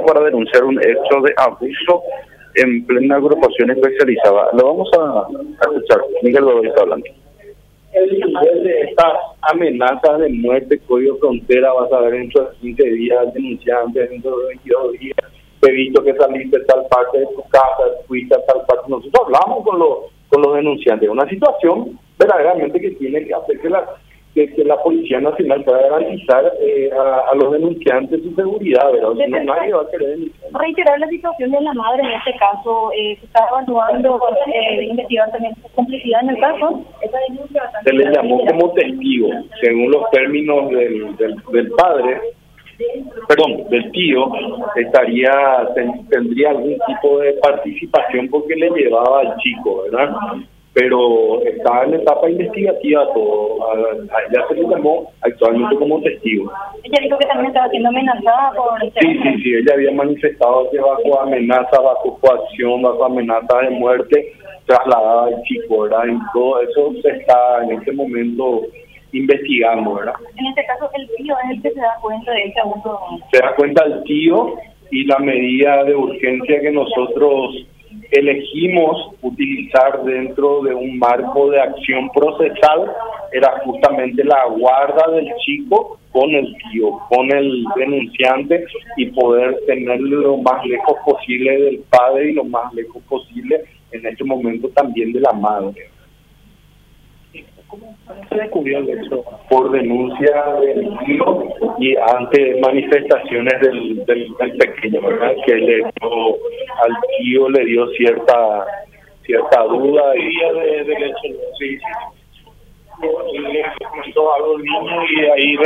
para denunciar un hecho de abuso en plena agrupación especializada. Lo vamos a escuchar. Miguel Godoy está hablando. El nivel de estas amenazas de muerte, código frontera, vas a ver dentro de 15 días, denunciantes dentro de 22 días, he visto que saliste de tal parte de tu casa, fuiste a tal parte. Nosotros hablamos con los denunciantes, una situación verdaderamente que tiene que hacer que la Policía Nacional pueda garantizar a los denunciantes su seguridad, ¿verdad? Si no, nadie va a querer denunciar. Reiterar la situación de la madre en este caso, se está evaluando investigar también su complicidad en el caso. Esa denuncia se le llamó como testigo, según los términos del padre, perdón, del tío, tendría algún tipo de participación porque le llevaba al chico, ¿verdad? Pero está en etapa investigativa todo. A ella se le llamó actualmente como testigo. Ella dijo que también estaba siendo amenazada por... Sí, ella había manifestado que bajo amenaza, bajo coacción, bajo amenaza de muerte, trasladaba al chico, ¿verdad? Y todo eso se está en este momento investigando, ¿verdad? En este caso, el tío es el que se da cuenta de este abuso. Se da cuenta el tío, y la medida de urgencia que nosotros elegimos utilizar dentro de un marco de acción procesal era justamente la guarda del chico con el tío, con el denunciante, y poder tenerlo lo más lejos posible del padre y lo más lejos posible en este momento también de la madre. ¿Cómo se descubrió el hecho? Por denuncia del tío y ante manifestaciones del pequeño, ¿verdad? Que al tío le dio cierta duda y del hecho. Sí. Le comentó algo al niño y ahí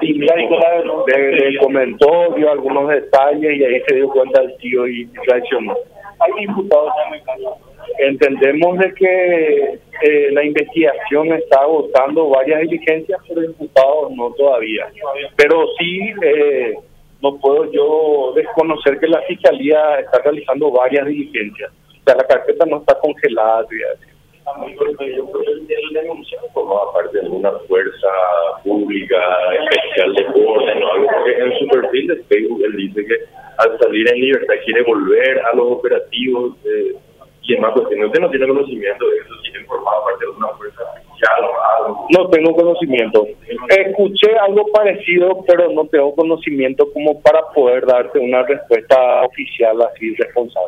le comentó, dio algunos detalles y ahí se dio cuenta el tío y reaccionó. Hay imputados en el caso. Entendemos de que la investigación está agotando varias diligencias, pero imputados no todavía. Pero sí, no puedo yo desconocer que la Fiscalía está realizando varias diligencias. O sea, la carpeta no está congelada, te voy a decir. Yo creo que el denunciado formaba parte de una fuerza pública especial de orden o algo, porque en su perfil de Facebook él dice que al salir en libertad quiere volver a los operativos y demás cuestiones. Usted no tiene conocimiento de eso, si él formaba parte de una fuerza especial o algo. No tengo conocimiento. Escuché algo parecido, pero no tengo conocimiento como para poder darte una respuesta oficial así responsable.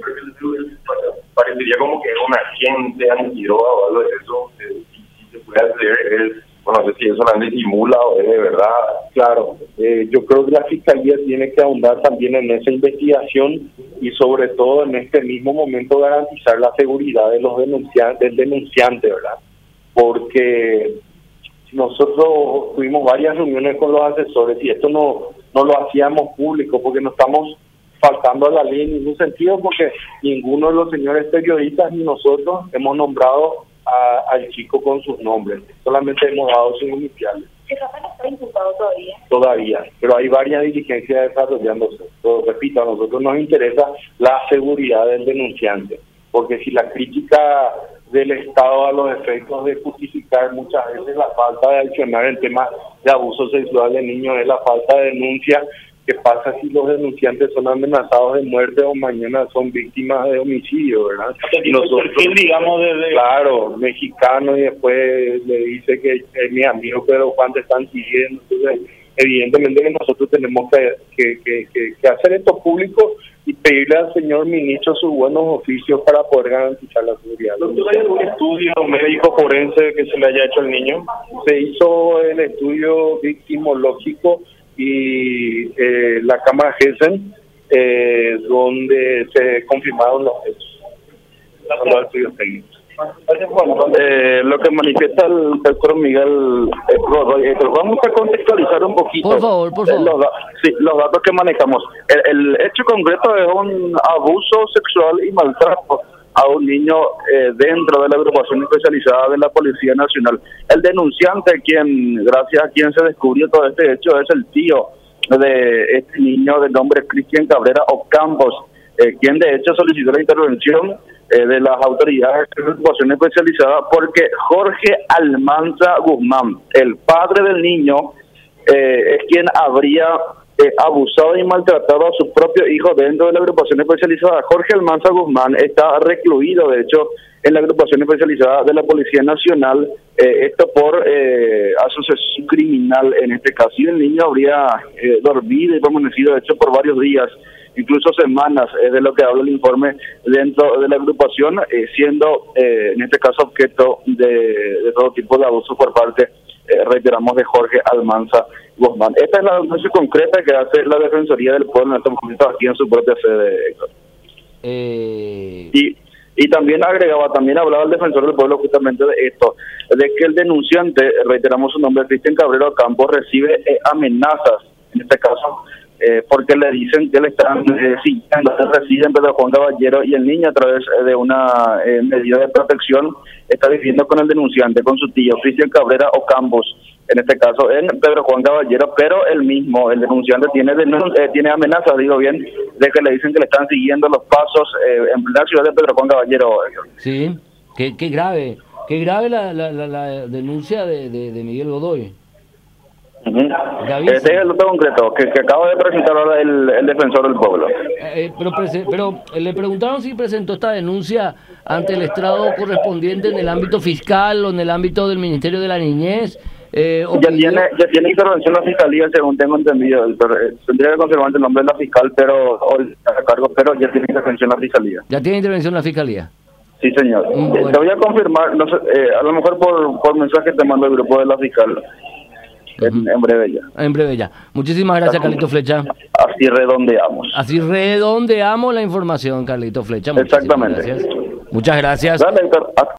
Parecería como que era un agente antidroga o algo de eso. Si se puede hacer, bueno, no sé si eso solamente simula o es de verdad. Claro, yo creo que la Fiscalía tiene que ahondar también en esa investigación y sobre todo en este mismo momento garantizar la seguridad de los del denunciante, ¿verdad? Porque nosotros tuvimos varias reuniones con los asesores y esto no lo hacíamos público porque no estamos faltando a la ley en ningún sentido, porque ninguno de los señores periodistas ni nosotros hemos nombrado al chico con sus nombres, solamente hemos dado sus iniciales. ¿El Rafael está imputado todavía? Todavía, pero hay varias diligencias desarrollándose. Pero, repito, a nosotros nos interesa la seguridad del denunciante, porque si la crítica del Estado a los efectos de justificar muchas veces la falta de accionar en temas de abuso sexual de niños es la falta de denuncia. ¿Qué pasa si los denunciantes son amenazados de muerte o mañana son víctimas de homicidio, verdad? Y nosotros, digamos, claro, mexicano, y después le dice que es mi amigo Pedro Juan te están siguiendo. Entonces, evidentemente que nosotros tenemos que hacer esto público y pedirle al señor ministro sus buenos oficios para poder garantizar la seguridad. ¿Hay algún estudio médico forense que se le haya hecho al niño? Se hizo el estudio victimológico y la cámara Gessen, donde se confirmaron los hechos, los estudios técnicos. Bueno, lo que manifiesta el doctor Miguel Godoy, vamos a contextualizar un poquito. Por favor. Los datos que manejamos. El hecho concreto es un abuso sexual y maltrato a un niño dentro de la agrupación especializada de la Policía Nacional. El denunciante, gracias a quien se descubrió todo este hecho, es el tío de este niño de nombre Cristian Cabrera Ocampos, quien de hecho solicitó la intervención de las autoridades de la agrupación especializada porque Jorge Almanza Guzmán, el padre del niño, es quien habría abusado y maltratado a su propio hijo dentro de la agrupación especializada. Jorge Almanza Guzmán está recluido, de hecho, en la agrupación especializada de la Policía Nacional, esto por asociación criminal en este caso. Y el niño habría dormido y permanecido, de hecho, por varios días, incluso semanas, de lo que habla el informe, dentro de la agrupación, siendo en este caso objeto de todo tipo de abuso por parte, reiteramos, de Jorge Almanza Guzmán. Esta es la denuncia concreta que hace la Defensoría del Pueblo en este momento aquí en su propia sede, Héctor. Y también hablaba el defensor del pueblo justamente de esto, de que el denunciante, reiteramos su nombre, Cristian Cabrero Campos, recibe amenazas, en este caso, porque le dicen que le están siguiendo, reside en Pedro Juan Caballero, y el niño, a través de una medida de protección, está viviendo con el denunciante, con su tío, Cristian Cabrera Ocampos, en este caso en Pedro Juan Caballero, pero el denunciante tiene amenazas, digo bien, de que le dicen que le están siguiendo los pasos en la ciudad de Pedro Juan Caballero. Sí, qué grave la denuncia de Miguel Godoy. Este es el otro concreto que acaba de presentar ahora el defensor del pueblo. Pero le preguntaron si presentó esta denuncia ante el estrado correspondiente en el ámbito fiscal o en el ámbito del Ministerio de la Niñez. Ya tiene intervención la fiscalía, según tengo entendido. Tendría que conservar el nombre de la fiscal, pero ya tiene intervención la fiscalía. ¿Ya tiene intervención la fiscalía? Sí, señor. Bueno. Te voy a confirmar, no sé, a lo mejor por mensaje te mando el grupo de la fiscal. En breve ya. En breve ya. Muchísimas gracias, Carlito Flecha. Así redondeamos. Así redondeamos la información, Carlito Flecha. Exactamente. Muchas gracias. Dale, Héctor.